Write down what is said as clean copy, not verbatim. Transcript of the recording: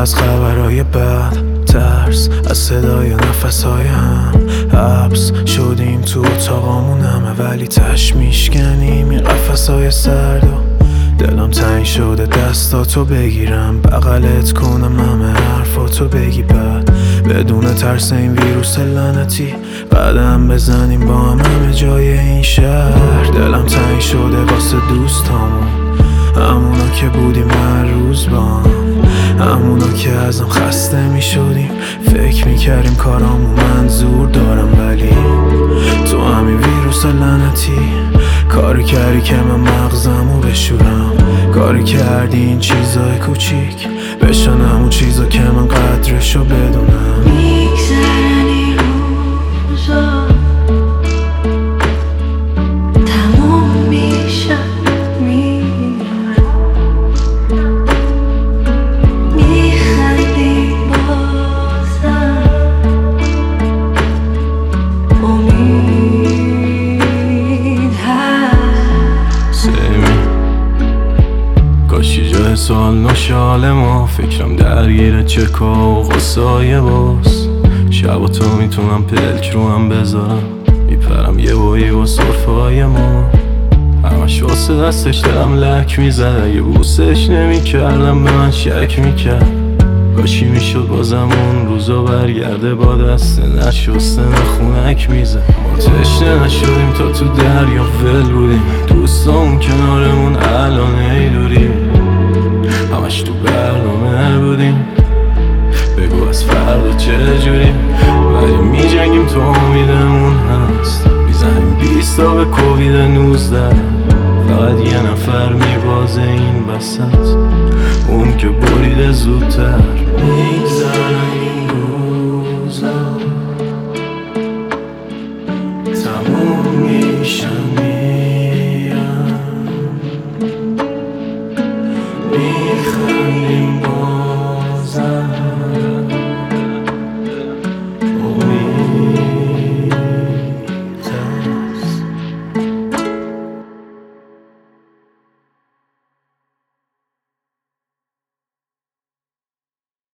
از خبرهای بد، ترس از صدای نفسهای هم، حبس شدیم تو اتاقامون همه، ولی تش میشکنیم این قفسهای سرد و دلم تنگ شده دستاتو بگیرم بغلت کنم همه حرفاتو بگی بعد بدون ترس این ویروس لعنتی قدم بزنیم با همه جای این شهر. دلم تنگ شده واسه دوستامون، همونا که بودیم هر روز با هم، همونا که ازم خسته می شدیم فکر می کردیم کارامون منظور دارم، ولی تو همین ویروس لعنتی کاری کردی که من مغزمو بشورم، کاری کردی این چیزای کوچیک بشن همون چیزا که من قدرشو بدونم. میگذرن این روزا تموم میشن میرن، میخندی بازم امید هست. کاشی جای سوال نشاله ما، فکرم درگیره چکا و غصای باز، شب تو میتونم پلک رو هم بذارم، میپرم یه بایی با صرفای ما، همش واسه دستش دلم لک میزد، اگه بوسش نمیکردم به من شک میکرد، کاشی میشد بازم اون روزا برگرده با دست نشسته خونک میزد، ما تشنه نشدیم تا تو دریا ول بودیم، دوستامون کنارمون الان ای دوری، همش تو برنامه بودیم بگو از فردا چه جوریم، ولی میجنگیم تو امیدمون هست، میزنیم 20 تا به کووید 19، فقط یه نفر میبازه این وسط، اون که بریده زودتر. میگذرن